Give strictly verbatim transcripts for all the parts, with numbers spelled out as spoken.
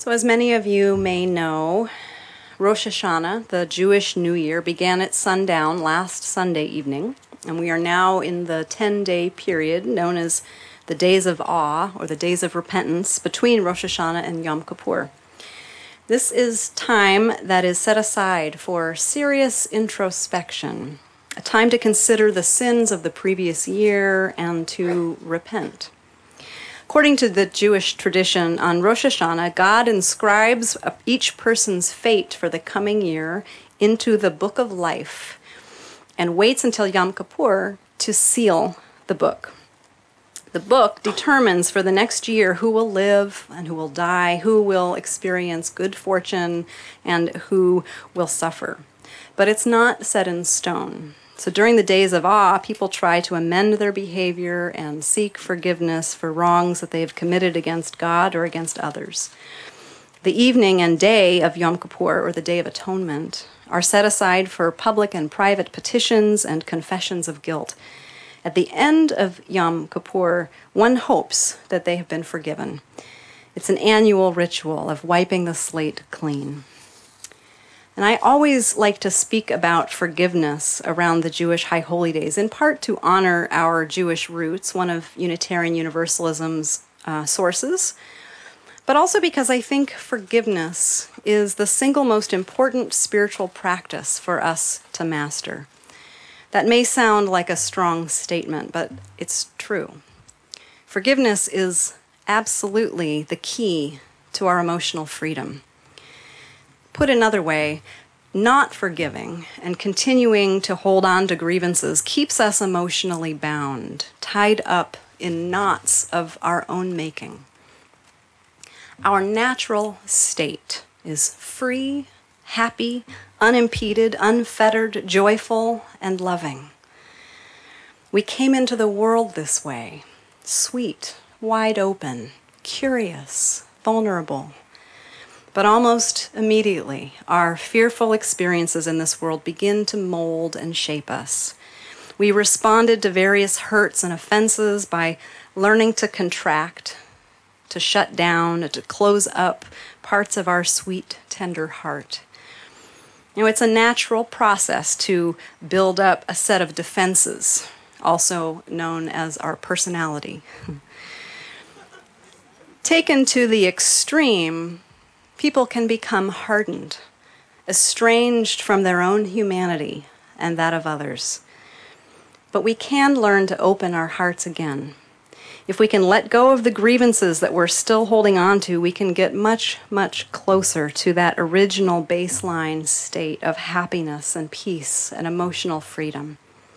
So as many of you may know, Rosh Hashanah, the Jewish New Year, began at sundown last Sunday evening, and we are now in the ten-day period known as the Days of Awe, or the Days of Repentance, between Rosh Hashanah and Yom Kippur. This is time that is set aside for serious introspection, a time to consider the sins of the previous year and to repent. According to the Jewish tradition, on Rosh Hashanah, God inscribes each person's fate for the coming year into the book of life and waits until Yom Kippur to seal the book. The book determines for the next year who will live and who will die, who will experience good fortune, and who will suffer. But it's not set in stone. So during the days of awe, people try to amend their behavior and seek forgiveness for wrongs that they have committed against God or against others. The evening and day of Yom Kippur, or the Day of Atonement, are set aside for public and private petitions and confessions of guilt. At the end of Yom Kippur, one hopes that they have been forgiven. It's an annual ritual of wiping the slate clean. And I always like to speak about forgiveness around the Jewish High Holy Days, in part to honor our Jewish roots, one of Unitarian Universalism's uh, sources, but also because I think forgiveness is the single most important spiritual practice for us to master. That may sound like a strong statement, but it's true. Forgiveness is absolutely the key to our emotional freedom. Put another way, not forgiving and continuing to hold on to grievances keeps us emotionally bound, tied up in knots of our own making. Our natural state is free, happy, unimpeded, unfettered, joyful, and loving. We came into the world this way, sweet, wide open, curious, vulnerable. But almost immediately, our fearful experiences in this world begin to mold and shape us. We responded to various hurts and offenses by learning to contract, to shut down, to close up parts of our sweet, tender heart. You know, it's a natural process to build up a set of defenses, also known as our personality. Taken to the extreme, people can become hardened, estranged from their own humanity and that of others. But we can learn to open our hearts again. If we can let go of the grievances that we're still holding on to, we can get much, much closer to that original baseline state of happiness and peace and emotional freedom.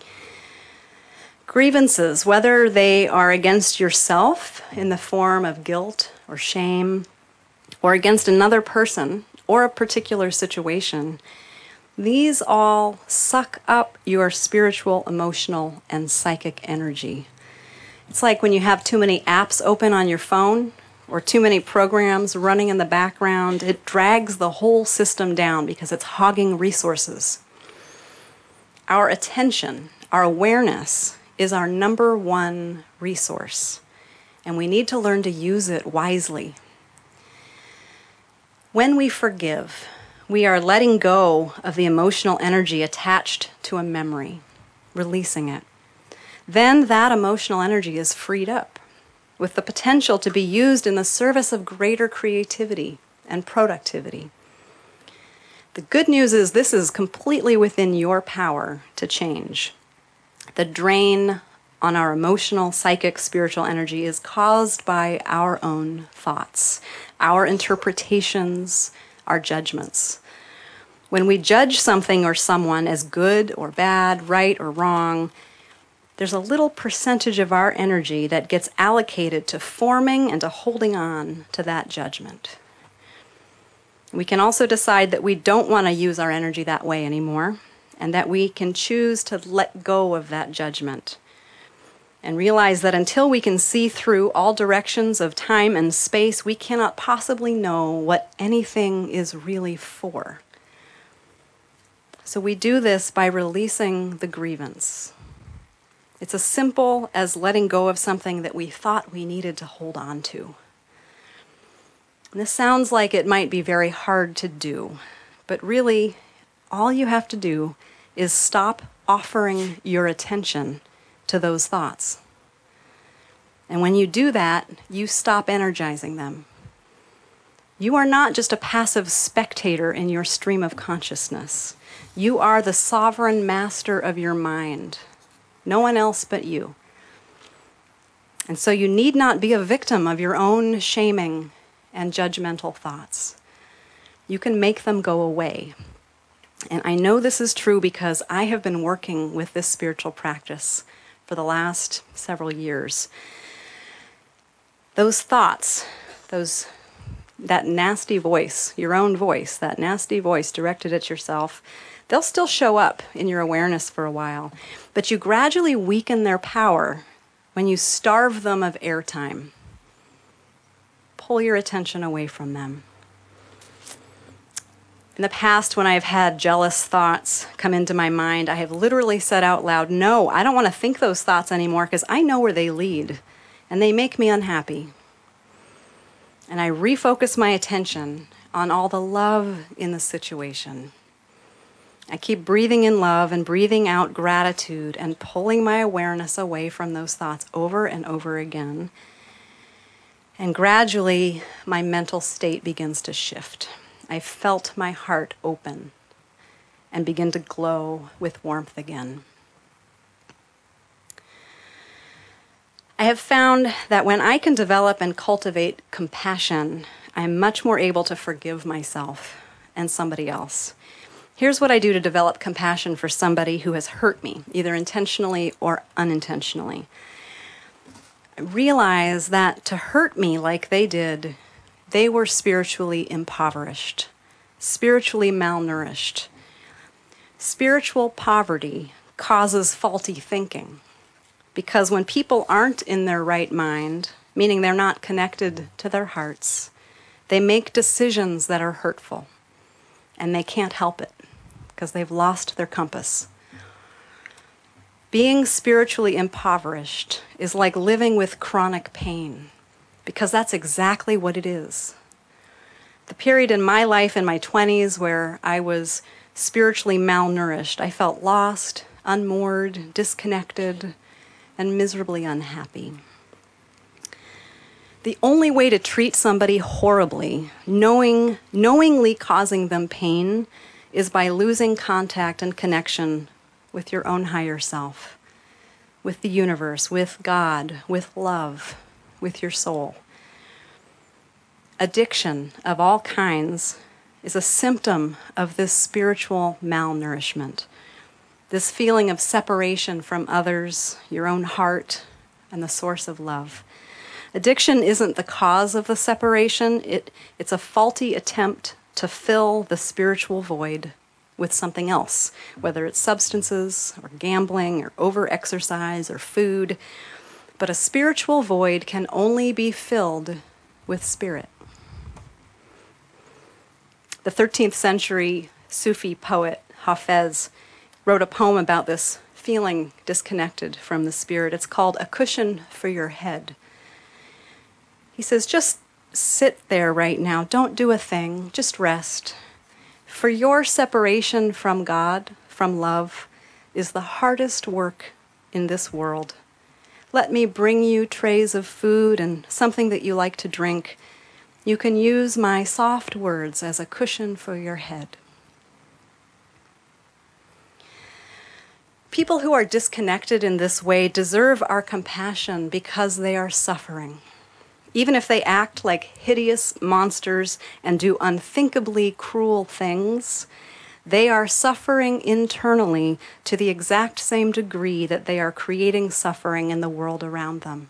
Grievances, whether they are against yourself in the form of guilt or shame, or against another person or a particular situation, these all suck up your spiritual, emotional, and psychic energy. It's like when you have too many apps open on your phone or too many programs running in the background, it drags the whole system down because it's hogging resources. Our attention, our awareness, is our number one resource, and we need to learn to use it wisely. When we forgive, we are letting go of the emotional energy attached to a memory, releasing it. Then that emotional energy is freed up with the potential to be used in the service of greater creativity and productivity. The good news is this is completely within your power to change. The drain on our emotional, psychic, spiritual energy is caused by our own thoughts, our interpretations, our judgments. When we judge something or someone as good or bad, right or wrong, there's a little percentage of our energy that gets allocated to forming and to holding on to that judgment. We can also decide that we don't want to use our energy that way anymore, and that we can choose to let go of that judgment and realize that until we can see through all directions of time and space, we cannot possibly know what anything is really for. So we do this by releasing the grievance. It's as simple as letting go of something that we thought we needed to hold on to. And this sounds like it might be very hard to do, but really, all you have to do is stop offering your attention to those thoughts. And when you do that, you stop energizing them. You are not just a passive spectator in your stream of consciousness. You are the sovereign master of your mind. No one else but you. And so you need not be a victim of your own shaming and judgmental thoughts. You can make them go away. And I know this is true because I have been working with this spiritual practice for the last several years. Those thoughts, those that nasty voice, your own voice, that nasty voice directed at yourself, they'll still show up in your awareness for a while. But you gradually weaken their power when you starve them of airtime. Pull your attention away from them. In the past, when I've had jealous thoughts come into my mind, I have literally said out loud, no, I don't want to think those thoughts anymore because I know where they lead, and they make me unhappy. And I refocus my attention on all the love in the situation. I keep breathing in love and breathing out gratitude and pulling my awareness away from those thoughts over and over again. And gradually, my mental state begins to shift. I felt my heart open and begin to glow with warmth again. I have found that when I can develop and cultivate compassion, I'm much more able to forgive myself and somebody else. Here's what I do to develop compassion for somebody who has hurt me, either intentionally or unintentionally. I realize that to hurt me like they did, they were spiritually impoverished, spiritually malnourished. Spiritual poverty causes faulty thinking. Because when people aren't in their right mind, meaning they're not connected to their hearts, they make decisions that are hurtful. And they can't help it because they've lost their compass. Being spiritually impoverished is like living with chronic pain, because that's exactly what it is. The period in my life in my twenties where I was spiritually malnourished, I felt lost, unmoored, disconnected, and miserably unhappy. The only way to treat somebody horribly, knowing, knowingly causing them pain, is by losing contact and connection with your own higher self, with the universe, with God, with love, with your soul. Addiction of all kinds is a symptom of this spiritual malnourishment. This feeling of separation from others, your own heart, and the source of love. Addiction isn't the cause of the separation. It, it's a faulty attempt to fill the spiritual void with something else, whether it's substances or gambling or over-exercise or food. But a spiritual void can only be filled with spirit. The thirteenth century Sufi poet Hafez wrote a poem about this feeling disconnected from the spirit. It's called A Cushion for Your Head. He says, just sit there right now. Don't do a thing. Just rest. For your separation from God, from love, is the hardest work in this world. Let me bring you trays of food and something that you like to drink. You can use my soft words as a cushion for your head. People who are disconnected in this way deserve our compassion because they are suffering. Even if they act like hideous monsters and do unthinkably cruel things, they are suffering internally to the exact same degree that they are creating suffering in the world around them.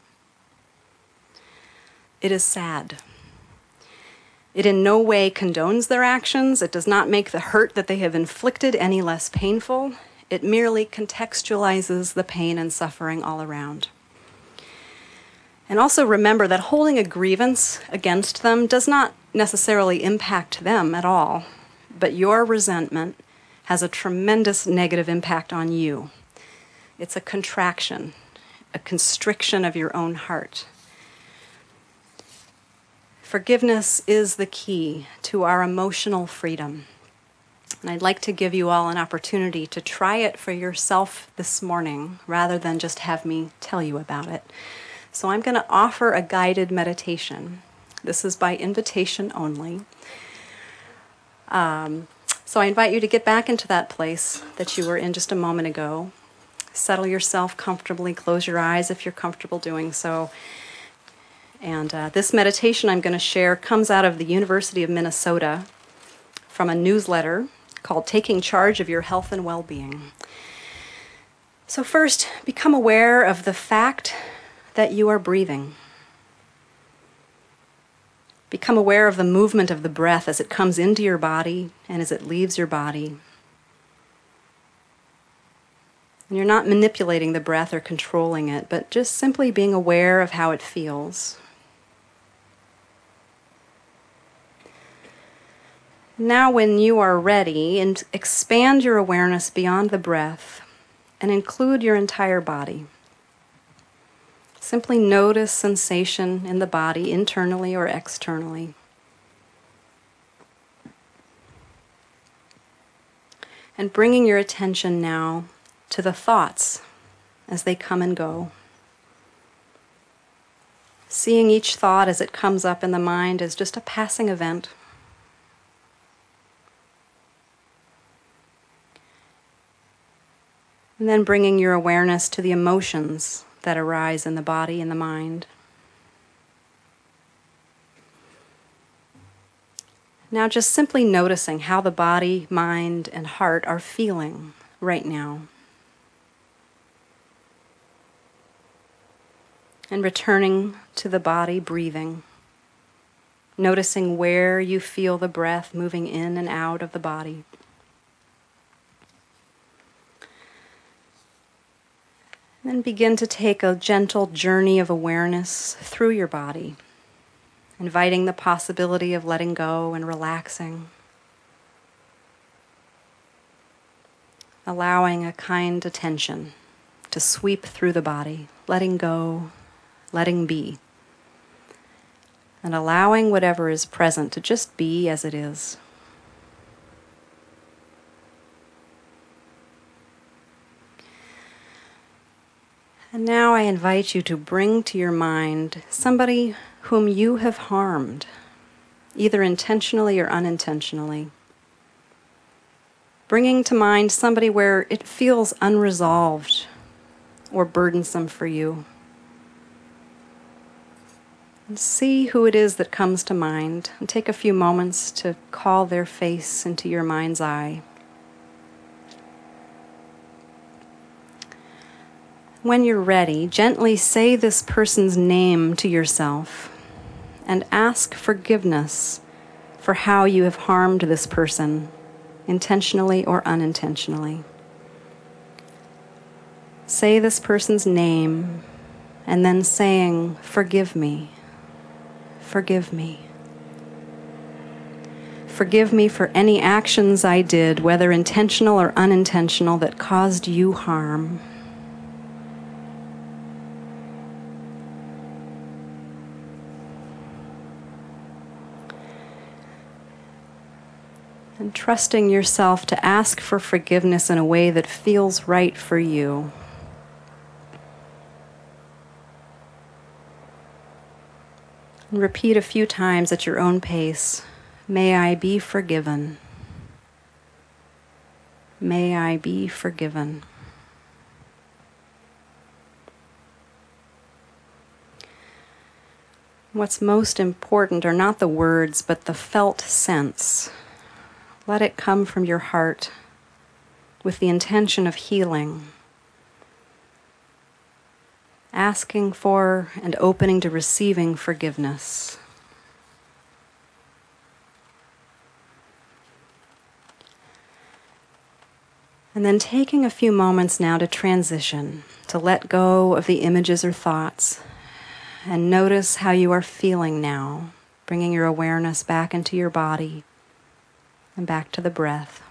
It is sad. It in no way condones their actions. It does not make the hurt that they have inflicted any less painful. It merely contextualizes the pain and suffering all around. And also remember that holding a grievance against them does not necessarily impact them at all, but your resentment has a tremendous negative impact on you. It's a contraction, a constriction of your own heart. Forgiveness is the key to our emotional freedom. And I'd like to give you all an opportunity to try it for yourself this morning rather than just have me tell you about it. So I'm going to offer a guided meditation. This is by invitation only. Um, so I invite you to get back into that place that you were in just a moment ago. Settle yourself comfortably. Close your eyes if you're comfortable doing so. And uh, this meditation I'm going to share comes out of the University of Minnesota from a newsletter called Taking Charge of Your Health and Well-Being. So first, become aware of the fact that you are breathing. Become aware of the movement of the breath as it comes into your body and as it leaves your body. And you're not manipulating the breath or controlling it, but just simply being aware of how it feels. Now, when you are ready, and expand your awareness beyond the breath and include your entire body. Simply notice sensation in the body, internally or externally. And bringing your attention now to the thoughts as they come and go. Seeing each thought as it comes up in the mind as just a passing event. And then bringing your awareness to the emotions that arise in the body and the mind. Now just simply noticing how the body, mind, and heart are feeling right now. And returning to the body, breathing. Noticing where you feel the breath moving in and out of the body. Then begin to take a gentle journey of awareness through your body, inviting the possibility of letting go and relaxing, allowing a kind attention to sweep through the body, letting go, letting be, and allowing whatever is present to just be as it is. And now I invite you to bring to your mind somebody whom you have harmed, either intentionally or unintentionally. Bringing to mind somebody where it feels unresolved or burdensome for you. And see who it is that comes to mind, and take a few moments to call their face into your mind's eye. When you're ready, gently say this person's name to yourself and ask forgiveness for how you have harmed this person, intentionally or unintentionally. Say this person's name and then saying, "Forgive me, forgive me. Forgive me for any actions I did, whether intentional or unintentional, that caused you harm." And trusting yourself to ask for forgiveness in a way that feels right for you. And repeat a few times at your own pace, "May I be forgiven. May I be forgiven." What's most important are not the words, but the felt sense. Let it come from your heart with the intention of healing, asking for and opening to receiving forgiveness. And then taking a few moments now to transition, to let go of the images or thoughts, and notice how you are feeling now, bringing your awareness back into your body and back to the breath.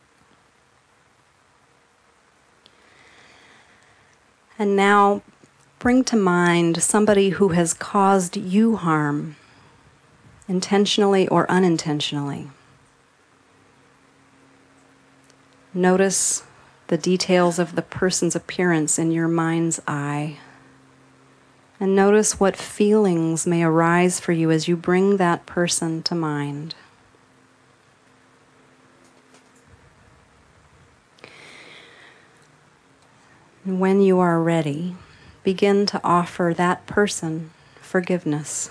And now Bring to mind somebody who has caused you harm, intentionally or unintentionally. Notice the details of the person's appearance in your mind's eye. And notice what feelings may arise for you as you bring that person to mind. And when you are ready, begin to offer that person forgiveness.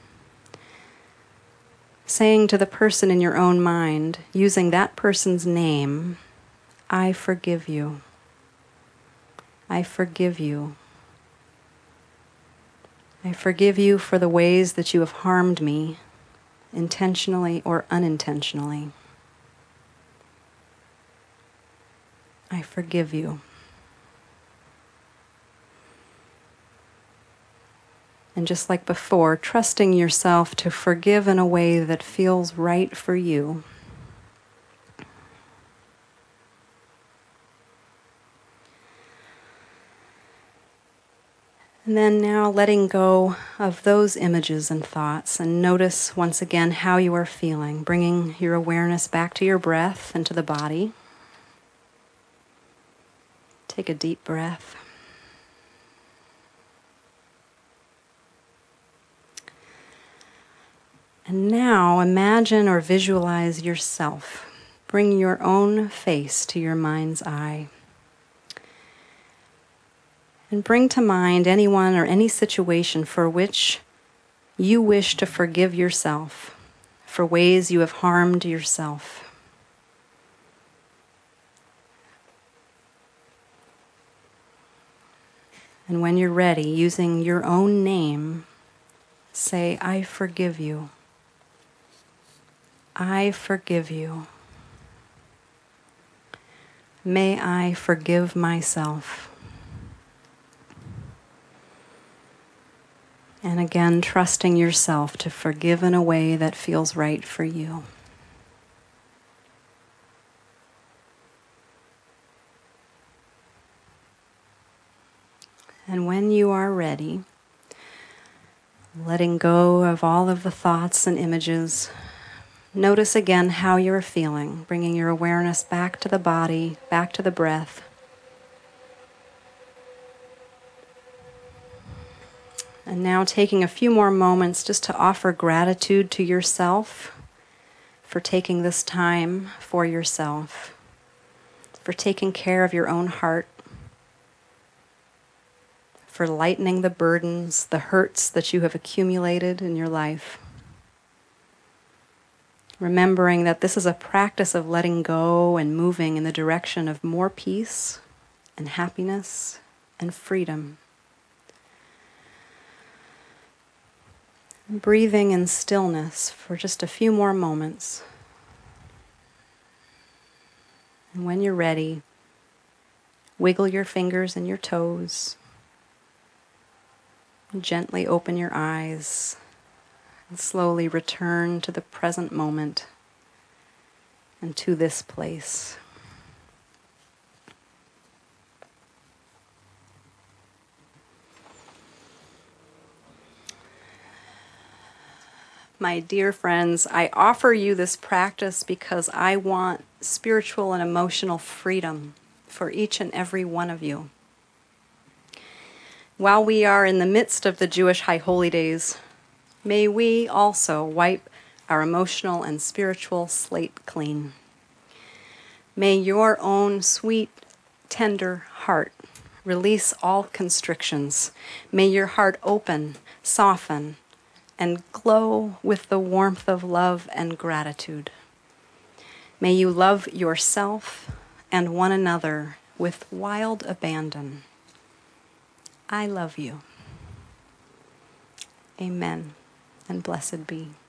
Saying to the person in your own mind, using that person's name, I forgive you. I forgive you. I forgive you for the ways that you have harmed me, intentionally or unintentionally. I forgive you. And just like before, trusting yourself to forgive in a way that feels right for you. And then now letting go of those images and thoughts, and notice once again how you are feeling, bringing your awareness back to your breath and to the body. Take a deep breath. And now imagine or visualize yourself. Bring your own face to your mind's eye. And bring to mind anyone or any situation for which you wish to forgive yourself, for ways you have harmed yourself. And when you're ready, using your own name, say, I forgive you. I forgive you. May I forgive myself. And again, trusting yourself to forgive in a way that feels right for you. And when you are ready, letting go of all of the thoughts and images, notice again how you're feeling, bringing your awareness back to the body, back to the breath. And now taking a few more moments just to offer gratitude to yourself for taking this time for yourself, for taking care of your own heart, for lightening the burdens, the hurts that you have accumulated in your life. Remembering that this is a practice of letting go and moving in the direction of more peace and happiness and freedom. Breathing in stillness for just a few more moments. And when you're ready, wiggle your fingers and your toes. Gently open your eyes and slowly return to the present moment and to this place. My dear friends, I offer you this practice because I want spiritual and emotional freedom for each and every one of you. While we are in the midst of the Jewish High Holy Days, may we also wipe our emotional and spiritual slate clean. May your own sweet, tender heart release all constrictions. May your heart open, soften, and glow with the warmth of love and gratitude. May you love yourself and one another with wild abandon. I love you. Amen, and blessed be.